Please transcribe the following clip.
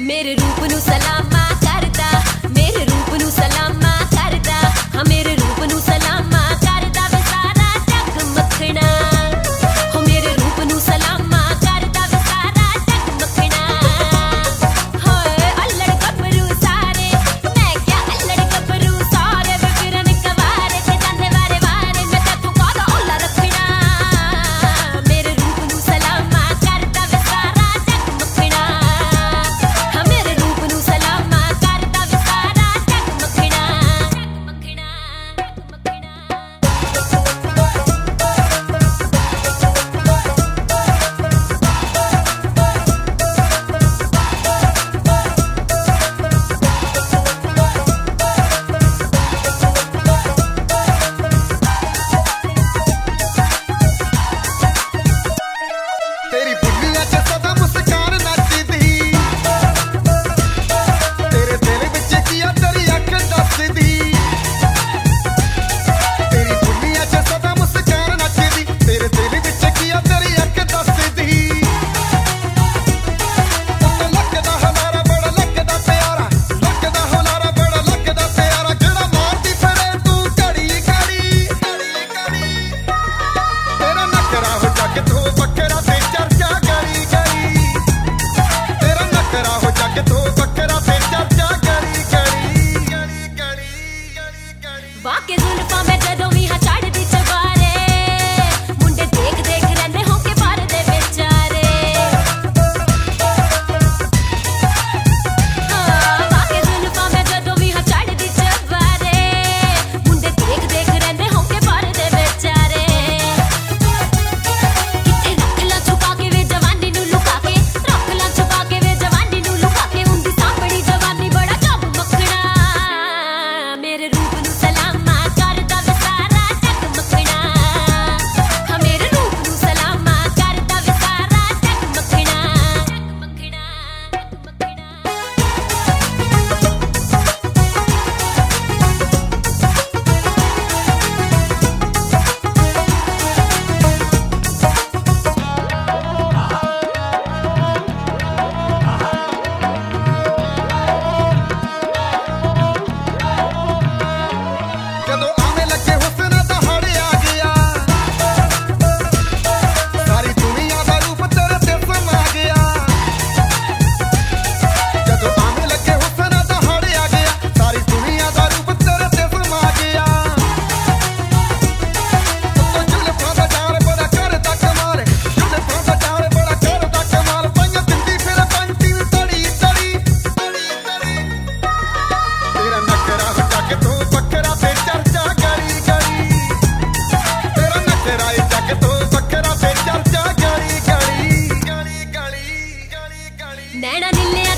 मेरे रूप नू सलामा करदा, मेरे रूप नू सलामा करदा, हाँ मेरे रूप नू सलामा करदा वे सारा जग मखना, हो मेरे रूप नू सलामा करदा वे सारा जग मखना। होए अल्लड़ गबरू सारे, मैं क्या अल्लड़ गबरू सारे वे फिरन कवारे ते जांदे वारे वारे मैं तैथों कादा ओला रखना। मेरे रूप नू सलामा करदा वे सारा जग मखना, हाँ मेरे रूप नू सलामा करदा वे सारा जग मखना, मखना, तेरी बुढ़िया च सदा मुस्कान नचदी, तेरे दिल विच की आ तेरी अख दसदी। तेरी बुढ़िया च सदा मुस्कान नचदी, तेरे दिल विच की आ तेरी अख दसदी। उत्ते लगदा हुनारा बड़ा लगदा प्यारा, लगदा हुनारा बड़ा लगदा प्यारा, जेड़ा मारदी फिरे तू घड़ी घड़ी घड़ी घड़ी। तेरा नखरा हो जग तो बकरा ते चर्चा गली गली, तेरा नखरा हो जग तो बकरा ते चर्चा गली गली गली गली गली गली। बाके जुल्फां में जदों भी हाँ चढ़दी चबारे, मुंडे देख देख रैंदे होके बार दे बेचारे। बाके जुल्फां में जदों भी हाँ चढ़दी चबारे, मुंडे देख देख रैंदे होके बार दे बेचारे। किथे रख ला छुपा के वे जवानी नू लुका के, रख ला छुपा के वे जवानी नू लुका के, उंदी सापड़ी जवानी बड़ा जब मखना। मेरे रूप नू सलामा करदा वे सारा जग मखना, हाँ मेरे रूप नू सलामा करदा वे सारा जग मखना, मखना, ਜਦੋਂ ਆਵੇਂ ਲੱਗੇ ਹੁਸਨ ਦਹਾੜ ਆ ਗਿਆ, ਸਾਰੀ ਦੁਨੀਆ ਦਾ ਰੂਪ ਤੇਰੇ ਤੇ ਸਮਾ ਗਿਆ। ਜਦੋਂ ਆਵੇਂ ਲੱਗੇ ਹੁਸਨ ਦਹਾੜ ਆ ਗਿਆ, ਸਾਰੀ ਦੁਨੀਆ ਦਾ ਰੂਪ ਤੇਰੇ ਤੇ ਸਮਾ ਗਿਆ। ਉੱਤੋਂ ਜ਼ੁਲਫਾਂ ਦਾ ਜਾਲ ਬੜਾ ਕਰਦਾ ਕਮਾਲ, ਜ਼ੁਲਫਾਂ ਦਾ ਜਾਲ ਬੜਾ ਕਰਦਾ ਕਮਾਲ, ਪਾਈਆਂ ਦਿੰਦੀ ਫਿਰ ਬੰਟੀ ਨੂੰ ਤੜੀ ਤੜੀ ਤੜੀ ਤੜੀ। तेरा नखरा हो जग तो बकरा ते चर्चा गली गली, तेरा नखरा है जग तो बकरा ते चर्चा गली गली गली गली गली गली। नैना नीले